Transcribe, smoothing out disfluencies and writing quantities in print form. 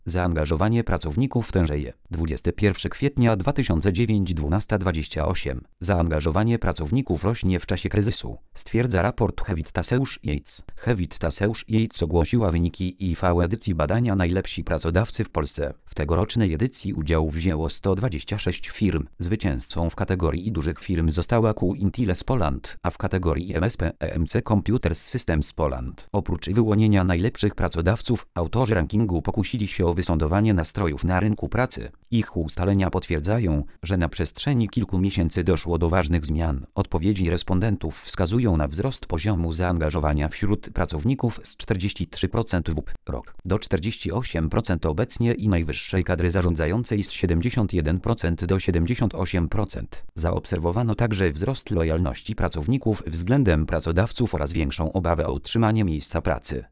Zaangażowanie pracowników tężeje. 21 kwietnia 2009 12:28. Zaangażowanie pracowników rośnie w czasie kryzysu, stwierdza raport Hewitt-Taseusz Yates. Hewitt-Taseusz Yates ogłosiła wyniki IV edycji badania Najlepsi pracodawcy w Polsce. W tegorocznej edycji udział wzięło 126 firm. Zwycięzcą w kategorii dużych firm została Q-Intellis Poland, a w kategorii MSP EMC Computers Systems Poland. Oprócz wyłonienia najlepszych pracodawców, autorzy rankingu pokusili się o wysądowanie nastrojów na rynku pracy. Ich ustalenia potwierdzają, że na przestrzeni kilku miesięcy doszło do ważnych zmian. Odpowiedzi respondentów wskazują na wzrost poziomu zaangażowania wśród pracowników z 43% w rok do 48% obecnie i najwyższej kadry zarządzającej z 71% do 78%. Zaobserwowano także wzrost lojalności pracowników względem pracodawców oraz większą obawę o utrzymanie miejsca pracy.